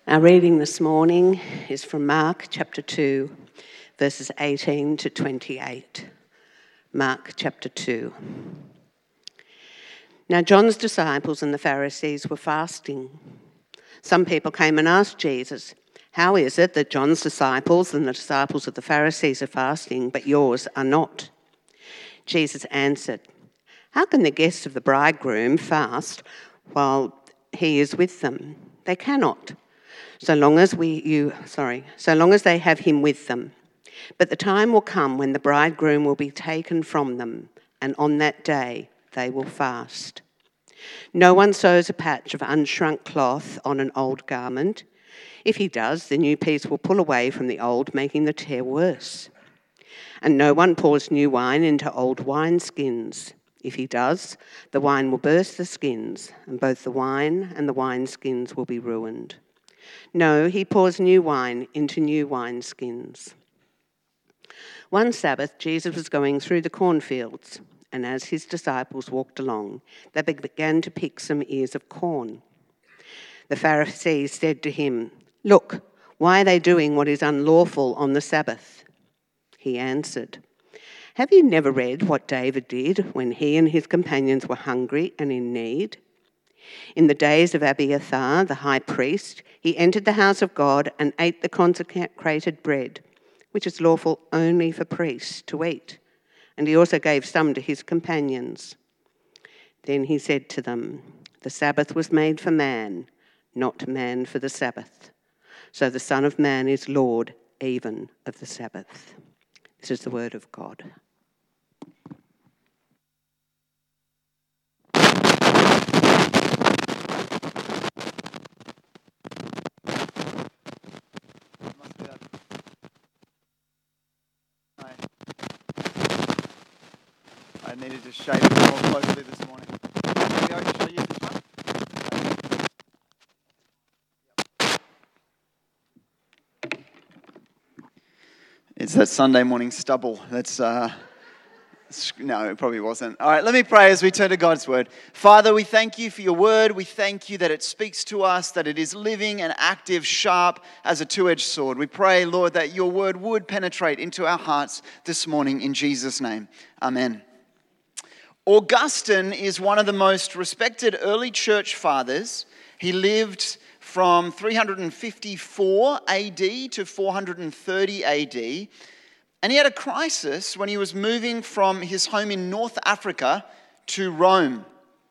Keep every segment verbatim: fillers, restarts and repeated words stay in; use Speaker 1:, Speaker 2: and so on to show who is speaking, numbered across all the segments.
Speaker 1: Our reading this morning is from Mark chapter two, verses eighteen to twenty-eight. Mark chapter two. Now John's disciples and the Pharisees were fasting. Some people came and asked Jesus, "How is it that John's disciples and the disciples of the Pharisees are fasting, but yours are not?" Jesus answered, "How can the guests of the bridegroom fast while he is with them? They cannot. So long as we, you, sorry, so long as they have him with them. But the time will come when the bridegroom will be taken from them, and on that day they will fast. No one sews a patch of unshrunk cloth on an old garment. If he does, the new piece will pull away from the old, making the tear worse. And no one pours new wine into old wineskins. If he does, the wine will burst the skins, and both the wine and the wineskins will be ruined. No, he pours new wine into new wineskins." One Sabbath, Jesus was going through the cornfields, and as his disciples walked along, they began to pick some ears of corn. The Pharisees said to him, "Look, why are they doing what is unlawful on the Sabbath?" He answered, "Have you never read what David did when he and his companions were hungry and in need? In the days of Abiathar, the high priest, he entered the house of God and ate the consecrated bread, which is lawful only for priests to eat, and he also gave some to his companions. Then he said to them, 'The Sabbath was made for man, not man for the Sabbath. So the Son of Man is Lord even of the Sabbath.'" This is the word of God.
Speaker 2: I needed to shape it more closely this morning. Maybe I can show you this one. It's that Sunday morning stubble. That's, uh, no, it probably wasn't. All right, let me pray as we turn to God's word. Father, we thank you for your word. We thank you that it speaks to us, that it is living and active, sharp as a two-edged sword. We pray, Lord, that your word would penetrate into our hearts this morning in Jesus' name. Amen. Augustine is one of the most respected early church fathers. He lived from three fifty-four A D to four thirty A D. And he had a crisis when he was moving from his home in North Africa to Rome.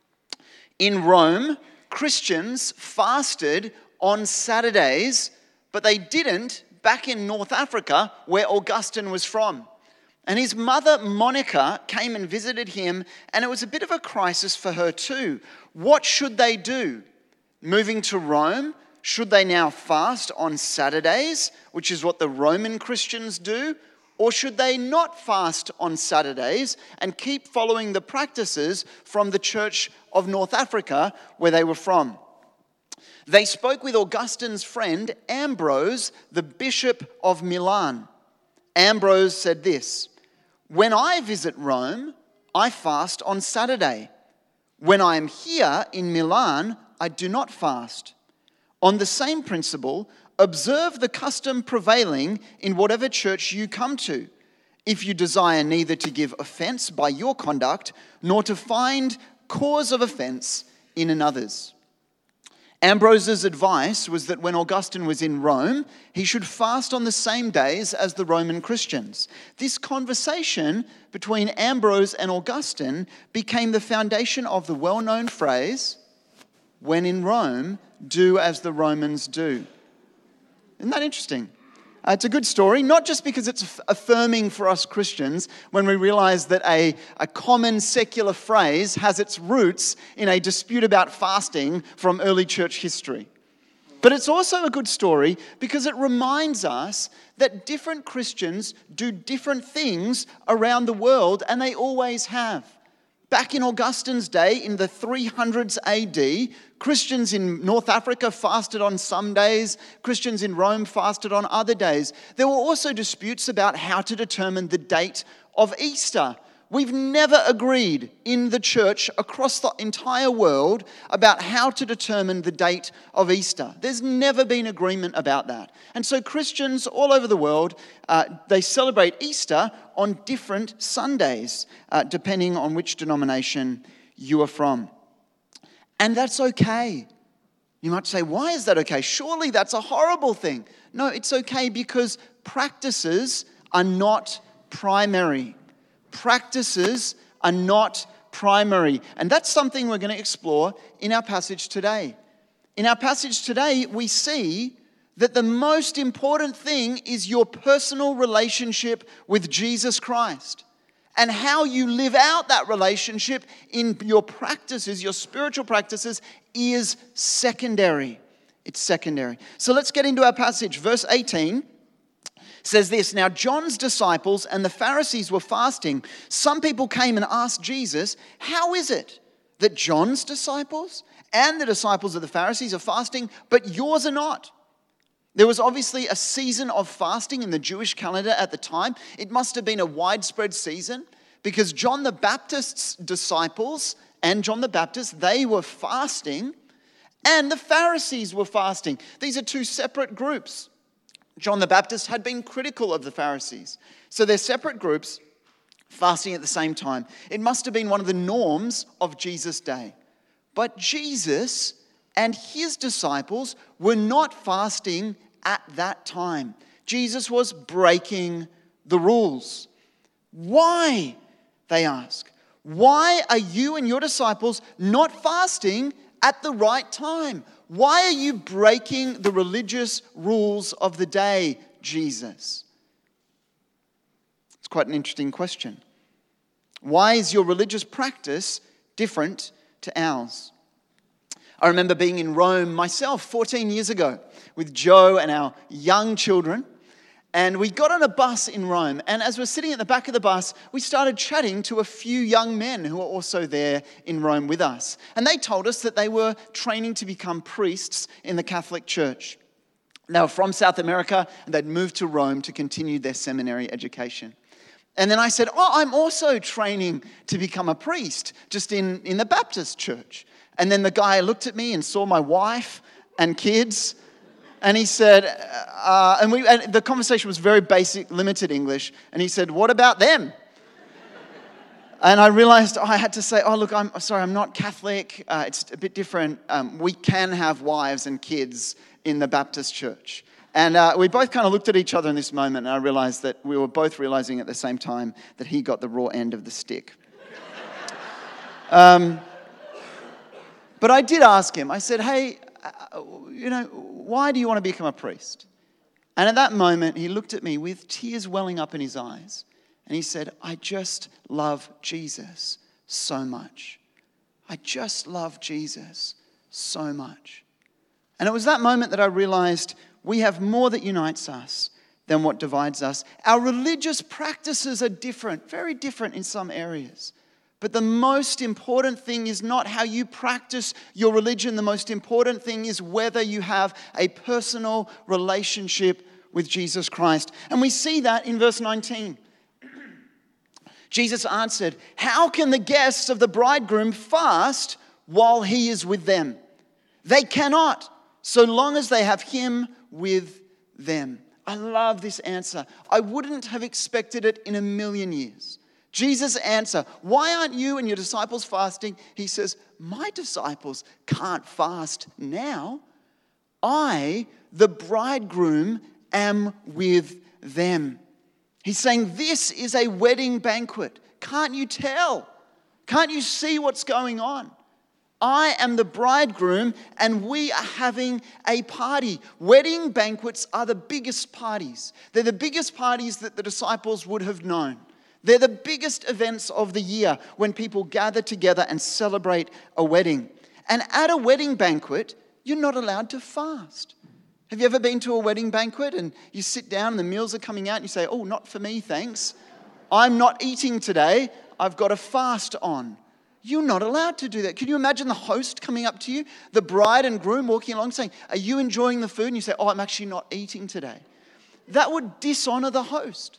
Speaker 2: In Rome, Christians fasted on Saturdays, but they didn't back in North Africa where Augustine was from. And his mother, Monica, came and visited him, and it was a bit of a crisis for her too. What should they do? Moving to Rome, should they now fast on Saturdays, which is what the Roman Christians do? Or should they not fast on Saturdays and keep following the practices from the Church of North Africa where they were from? They spoke with Augustine's friend, Ambrose, the Bishop of Milan. Ambrose said this, "When I visit Rome, I fast on Saturday. When I am here in Milan, I do not fast. On the same principle, observe the custom prevailing in whatever church you come to, if you desire neither to give offense by your conduct, nor to find cause of offense in another's." Ambrose's advice was that when Augustine was in Rome, he should fast on the same days as the Roman Christians. This conversation between Ambrose and Augustine became the foundation of the well-known phrase, "When in Rome, do as the Romans do." Isn't that interesting? Uh, it's a good story, not just because it's affirming for us Christians when we realize that a, a common secular phrase has its roots in a dispute about fasting from early church history. But it's also a good story because it reminds us that different Christians do different things around the world, and they always have. Back in Augustine's day, in the three hundreds A D, Christians in North Africa fasted on some days, Christians in Rome fasted on other days. There were also disputes about how to determine the date of Easter. We've never agreed in the church across the entire world about how to determine the date of Easter. There's never been agreement about that. And so Christians all over the world, uh, they celebrate Easter on different Sundays, uh, depending on which denomination you are from. And that's okay. You might say, why is that okay? Surely that's a horrible thing. No, it's okay because practices are not primary. Practices are not primary. And that's something we're going to explore in our passage today. In our passage today, we see that the most important thing is your personal relationship with Jesus Christ. And how you live out that relationship in your practices, your spiritual practices, is secondary. It's secondary. So let's get into our passage. Verse eighteen. Says this, now John's disciples and the Pharisees were fasting. Some people came and asked Jesus, how is it that John's disciples and the disciples of the Pharisees are fasting, but yours are not? There was obviously a season of fasting in the Jewish calendar at the time. It must have been a widespread season because John the Baptist's disciples and John the Baptist, they were fasting and the Pharisees were fasting. These are two separate groups. John the Baptist had been critical of the Pharisees. So they're separate groups fasting at the same time. It must have been one of the norms of Jesus' day. But Jesus and his disciples were not fasting at that time. Jesus was breaking the rules. Why? They ask. Why are you and your disciples not fasting at the right time? Why are you breaking the religious rules of the day, Jesus? It's quite an interesting question. Why is your religious practice different to ours? I remember being in Rome myself fourteen years ago with Joe and our young children. And we got on a bus in Rome, and as we're sitting at the back of the bus, we started chatting to a few young men who were also there in Rome with us. And they told us that they were training to become priests in the Catholic Church. They were from South America, and they'd moved to Rome to continue their seminary education. And then I said, oh, I'm also training to become a priest, just in, in the Baptist church. And then the guy looked at me and saw my wife and kids. And he said, uh, and, we, and the conversation was very basic, limited English. And he said, what about them? And I realized oh, I had to say, oh, look, I'm sorry, I'm not Catholic. Uh, it's a bit different. Um, we can have wives and kids in the Baptist church. And uh, we both kind of looked at each other in this moment. And I realized that we were both realizing at the same time that he got the raw end of the stick. um, but I did ask him, I said, hey, uh, you know, why do you want to become a priest? And at that moment, he looked at me with tears welling up in his eyes. And he said, I just love Jesus so much. I just love Jesus so much. And it was that moment that I realized we have more that unites us than what divides us. Our religious practices are different, very different in some areas. But the most important thing is not how you practice your religion. The most important thing is whether you have a personal relationship with Jesus Christ. And we see that in verse nineteen. Jesus answered, how can the guests of the bridegroom fast while he is with them? They cannot, so long as they have him with them. I love this answer. I wouldn't have expected it in a million years. Jesus' answer, why aren't you and your disciples fasting? He says, my disciples can't fast now. I, the bridegroom, am with them. He's saying this is a wedding banquet. Can't you tell? Can't you see what's going on? I am the bridegroom and we are having a party. Wedding banquets are the biggest parties. They're the biggest parties that the disciples would have known. They're the biggest events of the year when people gather together and celebrate a wedding. And at a wedding banquet, you're not allowed to fast. Have you ever been to a wedding banquet and you sit down and the meals are coming out and you say, oh, not for me, thanks. I'm not eating today. I've got a fast on. You're not allowed to do that. Can you imagine the host coming up to you, the bride and groom walking along saying, are you enjoying the food? And you say, oh, I'm actually not eating today. That would dishonor the host.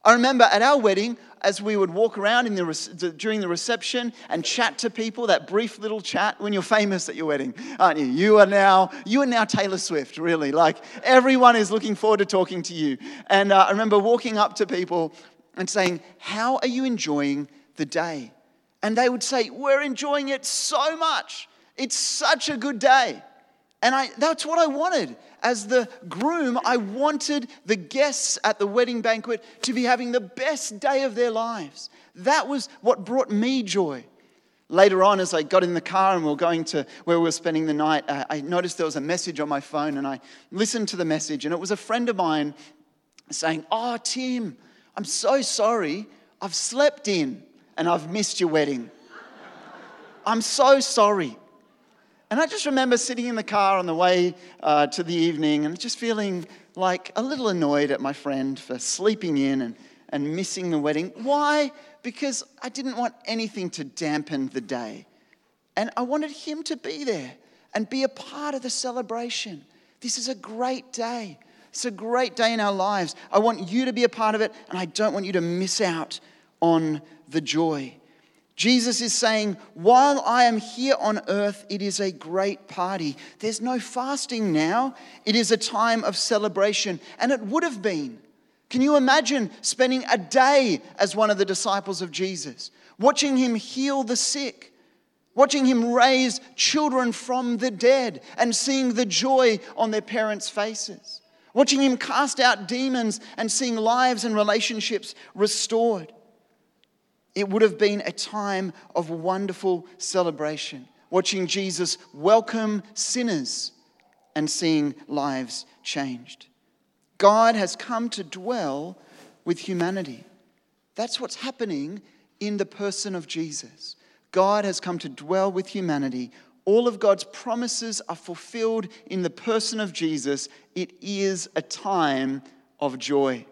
Speaker 2: I remember at our wedding, as we would walk around in the during the reception and chat to people, that brief little chat when you're famous at your wedding, aren't you? You are now, you are now Taylor Swift, really. Like, everyone is looking forward to talking to you. And uh, I remember walking up to people and saying, how are you enjoying the day? And they would say, we're enjoying it so much. It's such a good day. And I, that's what I wanted. As the groom, I wanted the guests at the wedding banquet to be having the best day of their lives. That was what brought me joy. Later on, as I got in the car and we were going to where we were spending the night, uh, I noticed there was a message on my phone, and I listened to the message, and it was a friend of mine saying, oh, Tim, I'm so sorry. I've slept in and I've missed your wedding. I'm so sorry. And I just remember sitting in the car on the way uh, to the evening and just feeling like a little annoyed at my friend for sleeping in and, and missing the wedding. Why? Because I didn't want anything to dampen the day. And I wanted him to be there and be a part of the celebration. This is a great day. It's a great day in our lives. I want you to be a part of it, and I don't want you to miss out on the joy. Jesus is saying, while I am here on earth, it is a great party. There's no fasting now. It is a time of celebration, and it would have been. Can you imagine spending a day as one of the disciples of Jesus, watching him heal the sick, watching him raise children from the dead, and seeing the joy on their parents' faces, watching him cast out demons and seeing lives and relationships restored? It would have been a time of wonderful celebration, watching Jesus welcome sinners and seeing lives changed. God has come to dwell with humanity. That's what's happening in the person of Jesus. God has come to dwell with humanity. All of God's promises are fulfilled in the person of Jesus. It is a time of joy.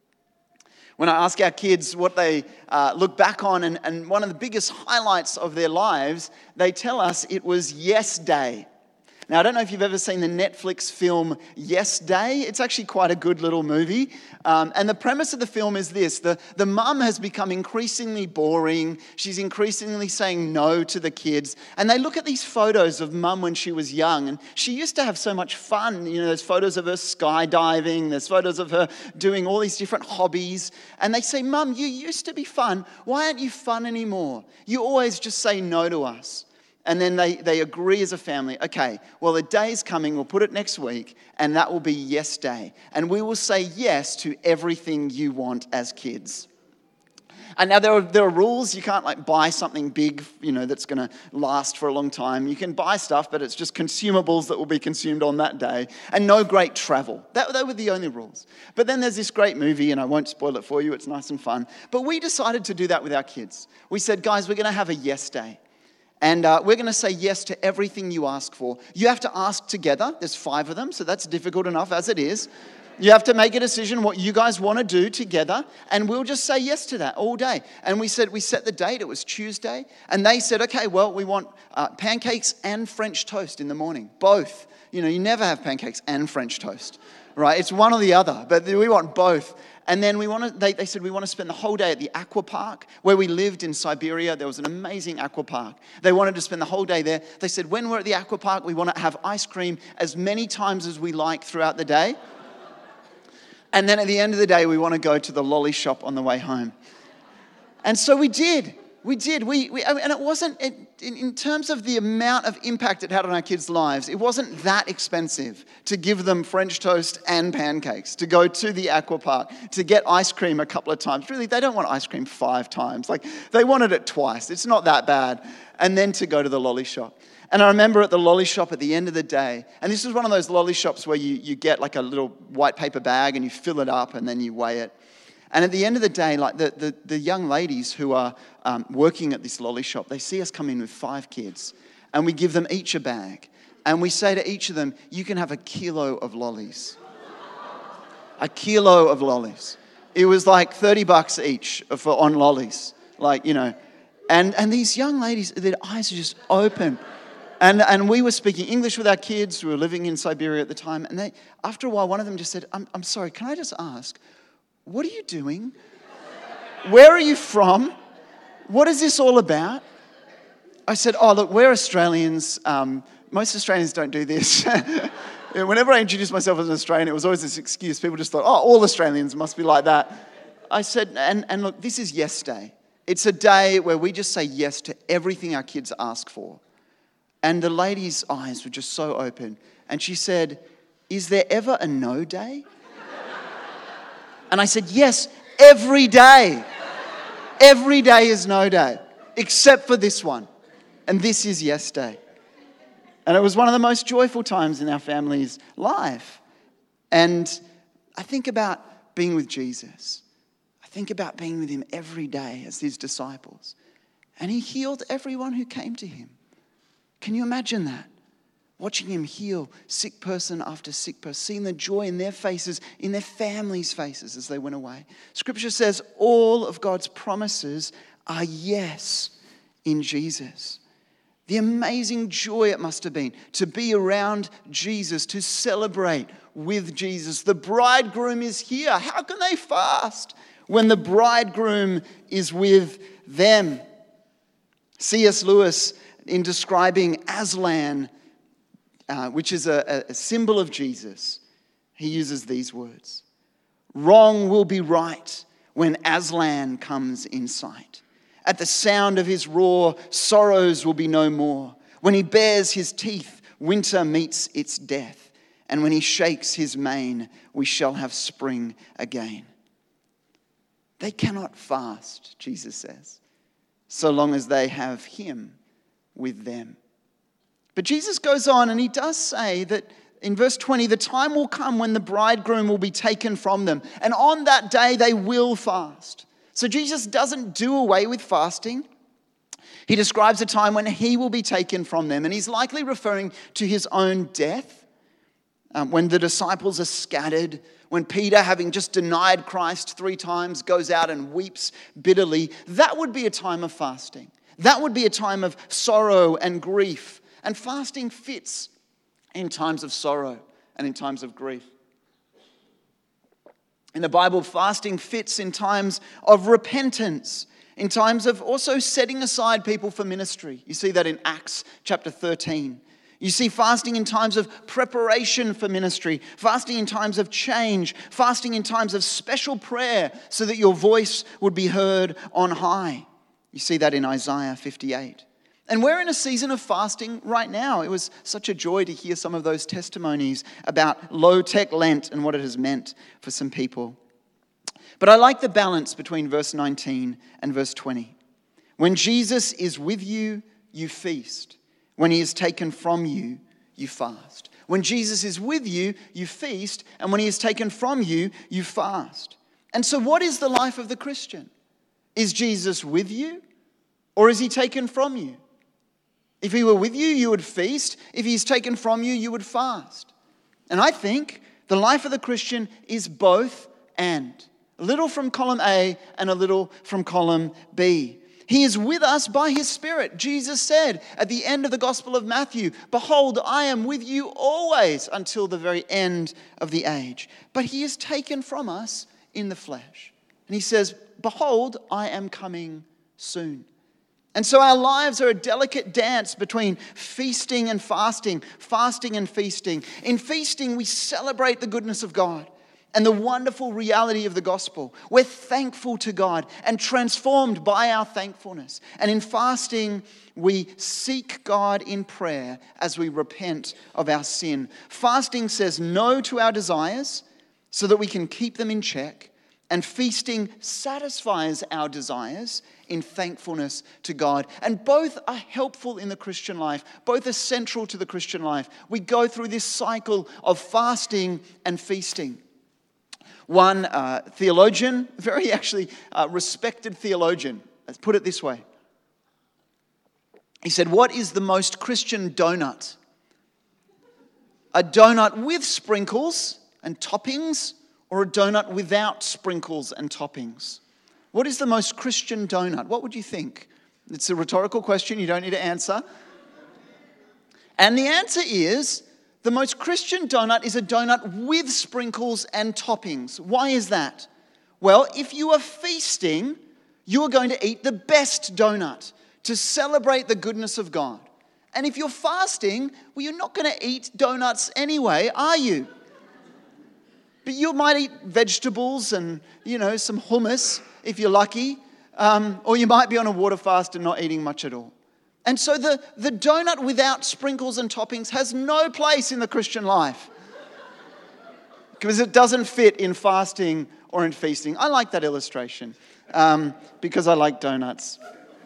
Speaker 2: When I ask our kids what they uh, look back on, and, and one of the biggest highlights of their lives, they tell us it was Yes Day. Now, I don't know if you've ever seen the Netflix film Yes Day. It's actually quite a good little movie. Um, and the premise of the film is this. The, the mum has become increasingly boring. She's increasingly saying no to the kids. And they look at these photos of mum when she was young. And she used to have so much fun. You know, there's photos of her skydiving. There's photos of her doing all these different hobbies. And they say, Mum, you used to be fun. Why aren't you fun anymore? You always just say no to us. And then they, they agree as a family, okay, well, the day's coming, we'll put it next week, and that will be Yes Day. And we will say yes to everything you want as kids. And now there are, there are rules. You can't like buy something big, you know, that's going to last for a long time. You can buy stuff, but it's just consumables that will be consumed on that day. And no great travel. That, they were the only rules. But then there's this great movie, and I won't spoil it for you. It's nice and fun. But we decided to do that with our kids. We said, guys, we're going to have a Yes Day. And uh, we're going to say yes to everything you ask for. You have to ask together. There's five of them, so that's difficult enough as it is. You have to make a decision what you guys want to do together, and we'll just say yes to that all day. And we said, we set the date. It was Tuesday. And they said, okay, well, we want uh, pancakes and French toast in the morning. Both. You know, you never have pancakes and French toast, right? It's one or the other, but we want both. And then we want to, they, they said we want to spend the whole day at the aqua park where we lived in Siberia. There was an amazing aqua park. They wanted to spend the whole day there. They said when we're at the aqua park, we want to have ice cream as many times as we like throughout the day. And then at the end of the day, we want to go to the lolly shop on the way home. And so we did. We did. We, we and it wasn't, it, in, in terms of the amount of impact it had on our kids' lives, it wasn't that expensive to give them French toast and pancakes, to go to the aqua park, to get ice cream a couple of times. Really, they don't want ice cream five times. Like, they wanted it twice. It's not that bad. And then to go to the lolly shop. And I remember at the lolly shop at the end of the day, and this was one of those lolly shops where you, you get like a little white paper bag and you fill it up and then you weigh it. And at the end of the day, like the, the, the young ladies who are um, working at this lolly shop, they see us come in with five kids, and we give them each a bag. And we say to each of them, you can have a kilo of lollies. A kilo of lollies. It was like thirty bucks each for, on lollies. Like, you know. And, and these young ladies, their eyes are just open. And, and we were speaking English with our kids who were living in Siberia at the time. And they, after a while, one of them just said, I'm, I'm sorry, can I just ask, what are you doing? where are you from? What is this all about? I said, oh, look, we're Australians. Um, most Australians don't do this. Whenever I introduced myself as an Australian, it was always this excuse. People just thought, oh, all Australians must be like that. I said, and, and look, this is Yes Day. It's a day where we just say yes to everything our kids ask for. And the lady's eyes were just so open. And she said, is there ever a no day? And I said, yes, every day. Every day is no day, except for this one. And this is Yes Day. And it was one of the most joyful times in our family's life. And I think about being with Jesus. I think about being with him every day as his disciples. And he healed everyone who came to him. Can you imagine that? Watching him heal sick person after sick person, seeing the joy in their faces, in their families' faces as they went away. Scripture says all of God's promises are yes in Jesus. The amazing joy it must have been to be around Jesus, to celebrate with Jesus. The bridegroom is here. How can they fast when the bridegroom is with them? C S Lewis, in describing Aslan, uh, which is a, a symbol of Jesus, he uses these words. Wrong will be right when Aslan comes in sight. At the sound of his roar, sorrows will be no more. When he bares his teeth, winter meets its death. And when he shakes his mane, we shall have spring again. They cannot fast, Jesus says, so long as they have him with them. But Jesus goes on and he does say that in verse twenty, the time will come when the bridegroom will be taken from them. And on that day, they will fast. So Jesus doesn't do away with fasting. He describes a time when he will be taken from them. And he's likely referring to his own death. Um, when the disciples are scattered. When Peter, having just denied Christ three times, goes out and weeps bitterly. That would be a time of fasting. That would be a time of sorrow and grief. And fasting fits in times of sorrow and in times of grief. In the Bible, fasting fits in times of repentance, in times of also setting aside people for ministry. You see that in Acts chapter thirteen. You see fasting in times of preparation for ministry, fasting in times of change, fasting in times of special prayer so that your voice would be heard on high. You see that in Isaiah fifty-eight. And we're in a season of fasting right now. It was such a joy to hear some of those testimonies about low-tech Lent and what it has meant for some people. But I like the balance between verse nineteen and verse twenty. When Jesus is with you, you feast. When he is taken from you, you fast. When Jesus is with you, you feast. And when he is taken from you, you fast. And so what is the life of the Christian? Is Jesus with you or is he taken from you? If he were with you, you would feast. If he's taken from you, you would fast. And I think the life of the Christian is both and. A little from column A and a little from column B. He is with us by his Spirit. Jesus said at the end of the Gospel of Matthew, "Behold, I am with you always until the very end of the age." But he is taken from us in the flesh. And he says, "Behold, I am coming soon." And so our lives are a delicate dance between feasting and fasting, fasting and feasting. In feasting, we celebrate the goodness of God and the wonderful reality of the gospel. We're thankful to God and transformed by our thankfulness. And in fasting, we seek God in prayer as we repent of our sin. Fasting says no to our desires so that we can keep them in check. And feasting satisfies our desires in thankfulness to God. And both are helpful in the Christian life. Both are central to the Christian life. We go through this cycle of fasting and feasting. One uh, theologian, very actually uh, respected theologian, let's put it this way. He said, "What is the most Christian donut? A donut with sprinkles and toppings, or a donut without sprinkles and toppings? What is the most Christian donut?" What would you think? It's a rhetorical question. You don't need to answer. And the answer is, the most Christian donut is a donut with sprinkles and toppings. Why is that? Well, if you are feasting, You are going to eat the best donut to celebrate the goodness of God. And if you're fasting, well, you're not going to eat donuts anyway, are you? But you might eat vegetables and, you know, some hummus if you're lucky. Um, or you might be on a water fast and not eating much at all. And so the, the donut without sprinkles and toppings has no place in the Christian life. Because it doesn't fit in fasting or in feasting. I like that illustration um, because I like donuts.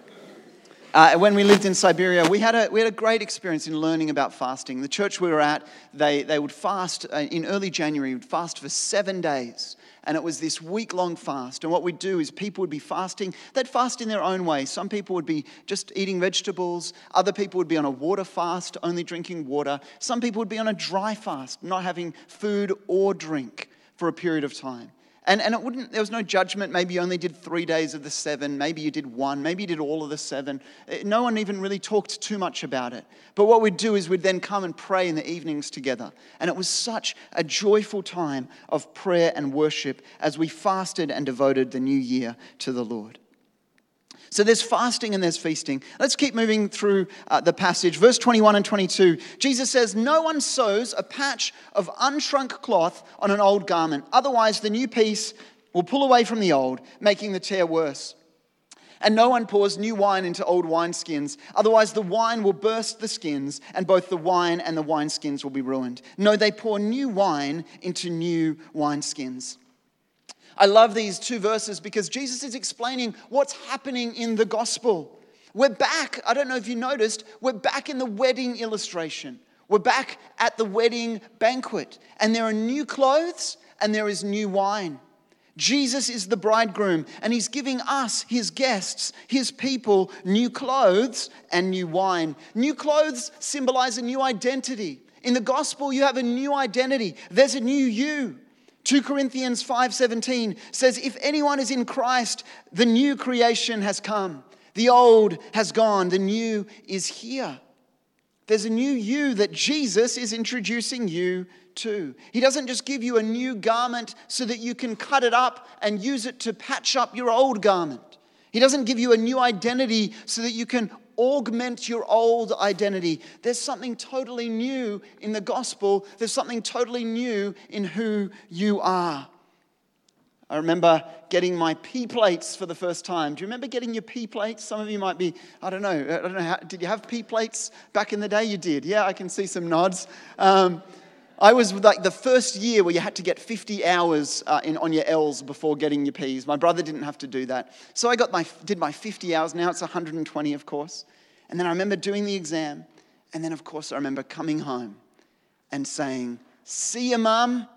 Speaker 2: Uh, when we lived in Siberia, we had a we had a great experience in learning about fasting. The church we were at, they they would fast uh, in early January. Would fast for seven days, and it was this week-long fast. And what we'd do is people would be fasting. They'd fast in their own way. Some people would be just eating vegetables. Other people would be on a water fast, only drinking water. Some people would be on a dry fast, not having food or drink for a period of time. And, and it wouldn't, there was no judgment. Maybe you only did three days of the seven. Maybe you did one. Maybe you did all of the seven. No one even really talked too much about it. But what we'd do is we'd then come and pray in the evenings together. And it was such a joyful time of prayer and worship as we fasted and devoted the new year to the Lord. So there's fasting and there's feasting. Let's keep moving through uh, the passage. Verse twenty-one and twenty-two, Jesus says, "No one sews a patch of unshrunk cloth on an old garment. Otherwise, the new piece will pull away from the old, making the tear worse. And no one pours new wine into old wineskins. Otherwise, the wine will burst the skins, and both the wine and the wineskins will be ruined. No, they pour new wine into new wineskins." I love these two verses because Jesus is explaining what's happening in the gospel. We're back, I don't know if you noticed, we're back in the wedding illustration. We're back at the wedding banquet. And there are new clothes and there is new wine. Jesus is the bridegroom and he's giving us, his guests, his people, new clothes and new wine. New clothes symbolize a new identity. In the gospel, you have a new identity. There's a new you. Second Corinthians five seventeen says, "If anyone is in Christ, the new creation has come. The old has gone, the new is here." There's a new you that Jesus is introducing you to. He doesn't just give you a new garment so that you can cut it up and use it to patch up your old garment. He doesn't give you a new identity so that you can augment your old identity. There's something totally new in the gospel. There's something totally new in who you are. I remember getting my P plates for the first time. Do you remember getting your P plates? Some of you might be, I don't know, I don't know. How, did you have P plates back in the day? You did. Yeah, I can see some nods. Um, I was like the first year where you had to get fifty hours uh, in on your L's before getting your P's. My brother didn't have to do that. So I got my did my fifty hours. Now it's one hundred twenty, of course. And then I remember doing the exam. And then, of course, I remember coming home and saying, "See ya, Mum,"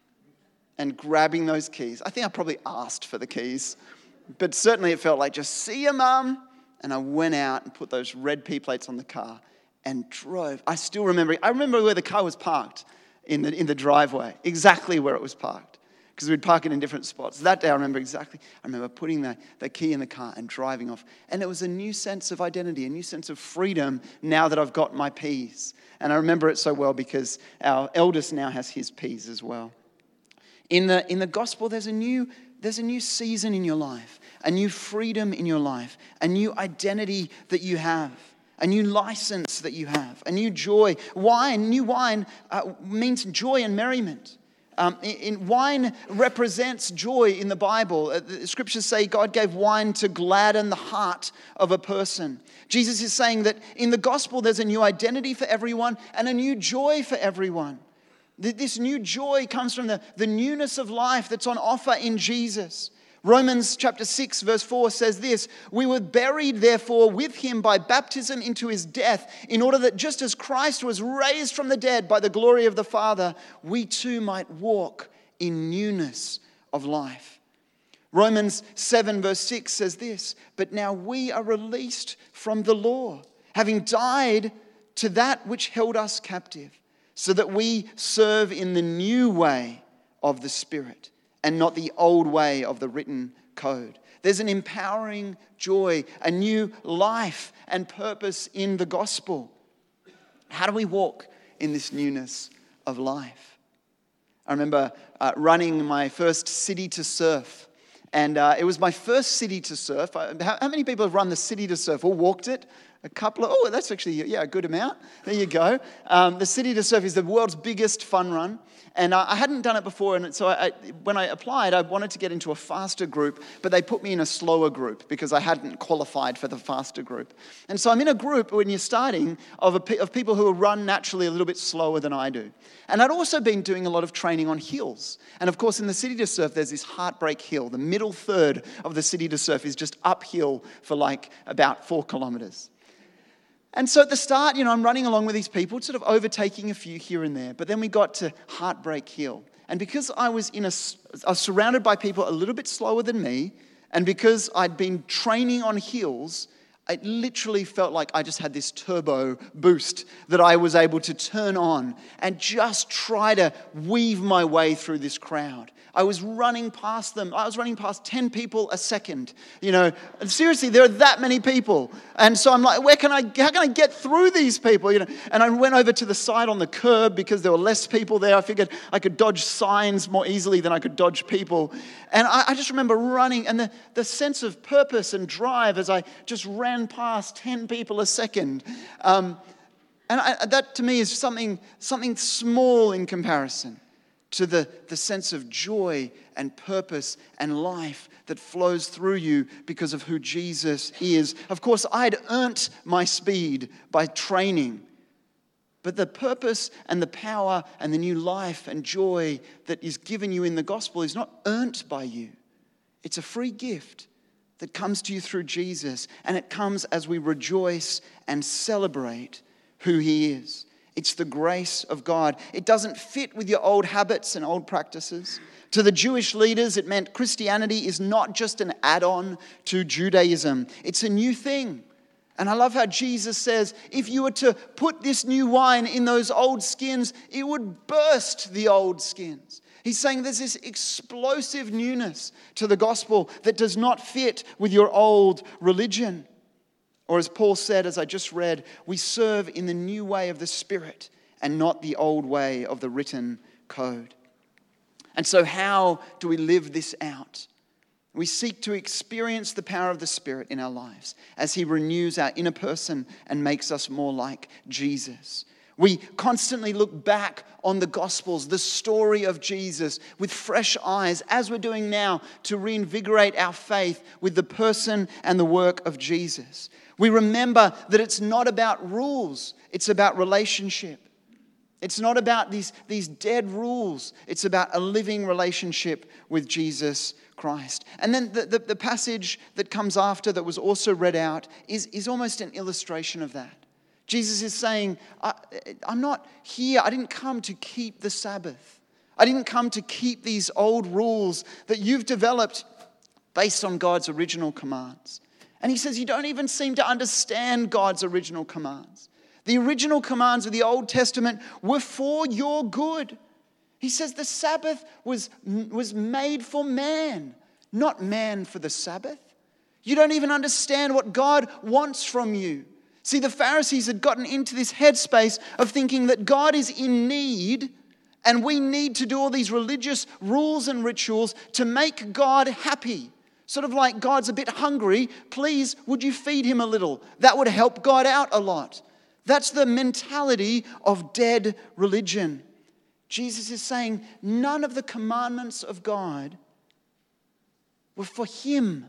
Speaker 2: and grabbing those keys. I think I probably asked for the keys. But certainly it felt like just, "See ya, Mum." And I went out and put those red P plates on the car and drove. I still remember, I remember where the car was parked. In the in the driveway, exactly where it was parked. Because we'd park it in different spots. That day I remember exactly, I remember putting the, the key in the car and driving off. And it was a new sense of identity, a new sense of freedom now that I've got my P's. And I remember it so well because our eldest now has his P's as well. In the in the gospel, there's a new there's a new season in your life, a new freedom in your life, a new identity that you have. A new license that you have, a new joy. Wine, new wine uh, means joy and merriment. Um, in, in wine represents joy in the Bible. Uh, the scriptures say God gave wine to gladden the heart of a person. Jesus is saying that in the gospel there's a new identity for everyone and a new joy for everyone. This new joy comes from the, the newness of life that's on offer in Jesus. Romans chapter six verse four says this, "We were buried therefore with him by baptism into his death, in order that just as Christ was raised from the dead by the glory of the Father, we too might walk in newness of life." Romans seven verse six says this, "But now we are released from the law, having died to that which held us captive, so that we serve in the new way of the Spirit, and not the old way of the written code." There's an empowering joy, a new life and purpose in the gospel. How do we walk in this newness of life? I remember uh, running my first City to Surf, And uh, it was my first city to surf. How, how many people have run the city to surf or walked it? A couple of, oh, that's actually, yeah, a good amount. There you go. Um, the City to Surf is the world's biggest fun run. And uh, I hadn't done it before, and so I, I, when I applied, I wanted to get into a faster group, but they put me in a slower group because I hadn't qualified for the faster group. And so I'm in a group when you're starting of, a, of people who run naturally a little bit slower than I do. And I'd also been doing a lot of training on hills. And of course, in the City to Surf, there's this Heartbreak Hill. The middle third of the City to Surf is just uphill for like about four kilometers. And so at the start, you know, I'm running along with these people, sort of overtaking a few here and there. But then we got to Heartbreak Hill. And because I was in a, I was surrounded by people a little bit slower than me, and because I'd been training on hills, it literally felt like I just had this turbo boost that I was able to turn on and just try to weave my way through this crowd. I was running past them. I was running past ten people a second. You know, seriously, there are that many people. And so I'm like, where can I, how can I get through these people? You know, and I went over to the side on the curb because there were less people there. I figured I could dodge signs more easily than I could dodge people. And I, I just remember running, and the, the sense of purpose and drive as I just ran past ten people a second. Um, and I, that to me is something, something small in comparison to the, the sense of joy and purpose and life that flows through you because of who Jesus is. Of course, I had earned my speed by training, but the purpose and the power and the new life and joy that is given you in the gospel is not earned by you. It's a free gift that comes to you through Jesus, and it comes as we rejoice and celebrate who he is. It's the grace of God. It doesn't fit with your old habits and old practices. To the Jewish leaders, it meant Christianity is not just an add-on to Judaism. It's a new thing. And I love how Jesus says, if you were to put this new wine in those old skins, it would burst the old skins. He's saying there's this explosive newness to the gospel that does not fit with your old religion. Or as Paul said, as I just read, we serve in the new way of the Spirit and not the old way of the written code. And so how do we live this out? We seek to experience the power of the Spirit in our lives as he renews our inner person and makes us more like Jesus. We constantly look back on the Gospels, the story of Jesus, with fresh eyes, as we're doing now, to reinvigorate our faith with the person and the work of Jesus. We remember that it's not about rules, it's about relationship. It's not about these, these dead rules. It's about a living relationship with Jesus Christ. And then the, the, the passage that comes after that was also read out is, is almost an illustration of that. Jesus is saying, I, I'm not here, I didn't come to keep the Sabbath. I didn't come to keep these old rules that you've developed based on God's original commands. And he says, you don't even seem to understand God's original commands. The original commands of the Old Testament were for your good. He says the Sabbath was, was made for man, not man for the Sabbath. You don't even understand what God wants from you. See, the Pharisees had gotten into this headspace of thinking that God is in need and we need to do all these religious rules and rituals to make God happy. Sort of like God's a bit hungry, please, would you feed him a little? That would help God out a lot. That's the mentality of dead religion. Jesus is saying none of the commandments of God were for him.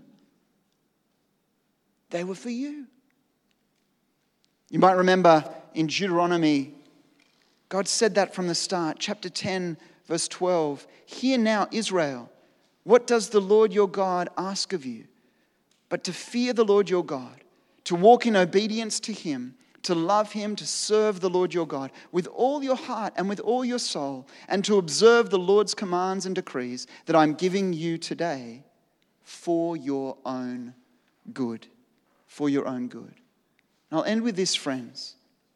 Speaker 2: They were for you. You might remember in Deuteronomy, God said that from the start. Chapter ten, verse twelve. Hear now, Israel, what does the Lord your God ask of you? But to fear the Lord your God, to walk in obedience to him, to love him, to serve the Lord your God with all your heart and with all your soul, and to observe the Lord's commands and decrees that I'm giving you today for your own good. For your own good. And I'll end with this, friends.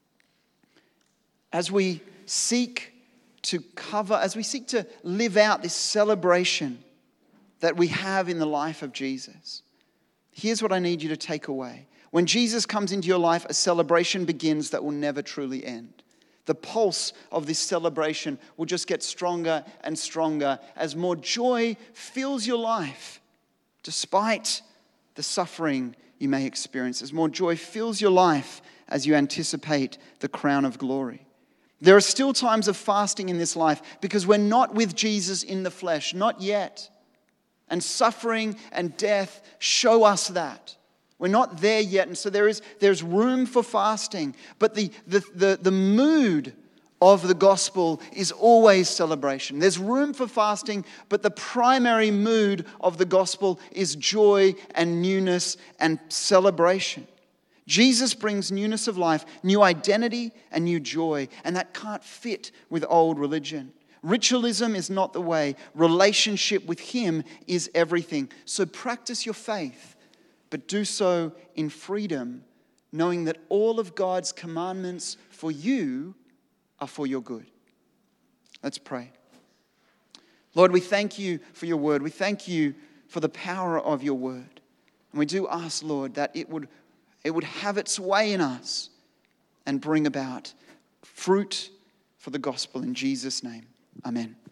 Speaker 2: As we seek to cover, as we seek to live out this celebration that we have in the life of Jesus, here's what I need you to take away. When Jesus comes into your life, a celebration begins that will never truly end. The pulse of this celebration will just get stronger and stronger as more joy fills your life despite the suffering you may experience, as more joy fills your life as you anticipate the crown of glory. There are still times of fasting in this life because we're not with Jesus in the flesh, not yet. And suffering and death show us that. We're not there yet, and so there is there's room for fasting. But the, the, the, the mood of the gospel is always celebration. There's room for fasting, but the primary mood of the gospel is joy and newness and celebration. Jesus brings newness of life, new identity and new joy, and that can't fit with old religion. Ritualism is not the way. Relationship with Him is everything. So practice your faith, but do so in freedom, knowing that all of God's commandments for you are for your good. Let's pray. Lord, we thank you for your word. We thank you for the power of your word. And we do ask, Lord, that it would, it would have its way in us and bring about fruit for the gospel in Jesus' name. Amen.